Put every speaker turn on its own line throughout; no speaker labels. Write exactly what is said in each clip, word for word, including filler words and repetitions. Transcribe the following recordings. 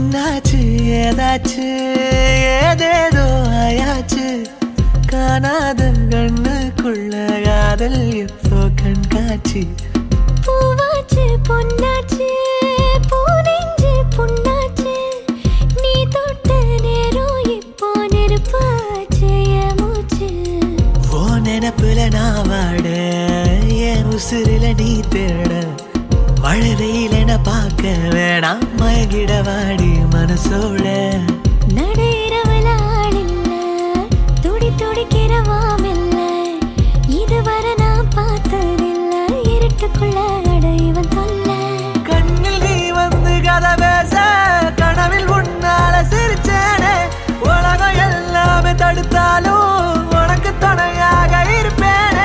என்னாச்சு ஏதாச்சு ஏதேதோ ஆயாச்சு காணாத கண்ணுக்குள்ள காதல் எப்போ கண்காட்சி
பூவாச்சு பொன்னாச்சு பூனெஞ்சு புண்ணாச்சு நீ தொட்ட நேரம் இப்போ நெருப்பாச்சு என் மூச்சு
ஓ நினப்புல நான் வாட என் உசுரில நீ தேட மழை வெயிலென பார்க்க வேணாம் மயங்கிட வாடி மனசோட
நடையிறவல ஆளில்ல துடி துடிக்கிறவாமில்ல இதுவரை நான் பார்த்ததில்ல இருட்டுக்குள்ள அடைவன் தொல்ல
கண்ணில் நீ வந்து கதை பேச கனவில் உன்னால சிரிச்சேனே உலகம் எல்லாமே தடுத்தாலும் உனக்கு துணையாக இருப்பேனே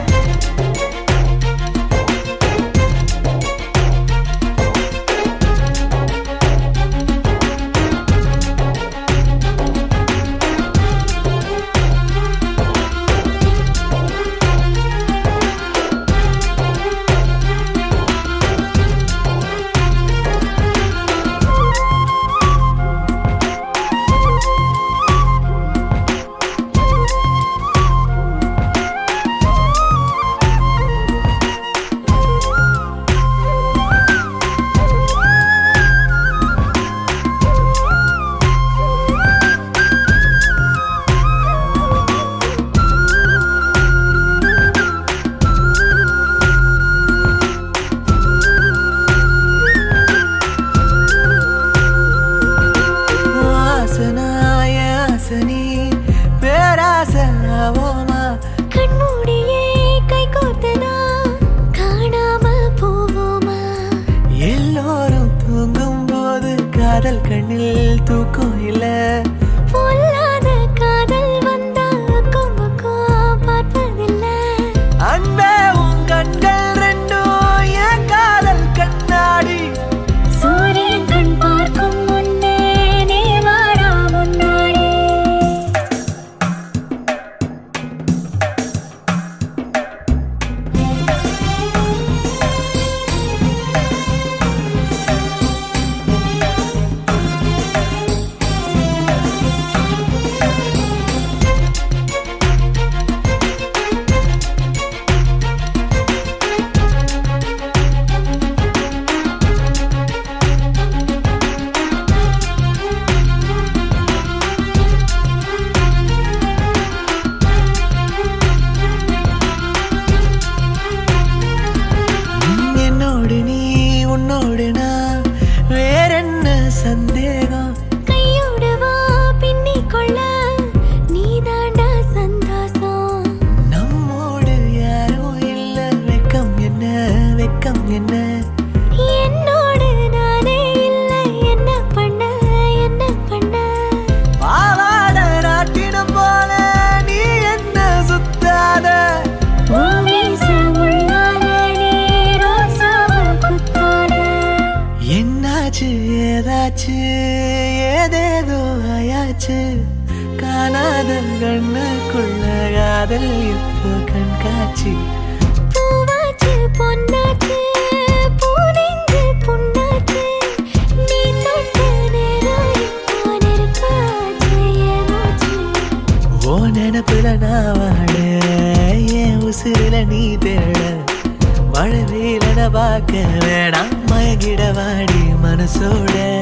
கண்மூடியே கை கோர்த்ததா காணாம போவோமா
எல்லோரும் தூங்கும் போது காதல் கண்ணில் தூக்கம் இல்ல
பொல்லாத காதல் வந்தா அக்கம் பக்கம் பார்ப்பதில்ல
அன்பே உன் கண்கள் ரெண்டும் என் காதல் கண்ணாடி
சூரியன் கண் பார்க்கும் முன்னே நீ வாரா முன்னாடி
உன்னோடு நான் வேறென்ன சந்தேகம்
கையோடு வா பின்னிக் கொள்ள நீ தாண்டா சந்தோஷம்
நம்மோடு யாரும் இல்ல வெக்கம் என்ன வெக்கம் என்ன
என்னோடு நானே இல்லை என்ன பண்ண என்ன பண்ண
பாவாட நாட்டினம் போல நீ என்ன சுத்தாத என்னாச்சு ஏதாச்சு ஏதேதோ ஆயாச்சு காணாத கண்ணுக்குள்ள காதல் இப்போ கண்காட்சி
பூவாச்சு பொன்னாச்சு பூனெஞ்சு புண்ணாச்சு நீ தொட்ட நேரம் இப்போ நெருப்பாச்சு என் மூச்சு
ஓ நினப்புல நான் வாட என் உசுரில நீ தேட மழை வெயிலென பார்க்க வேணாம் மயங்கிட வாடி மனசோட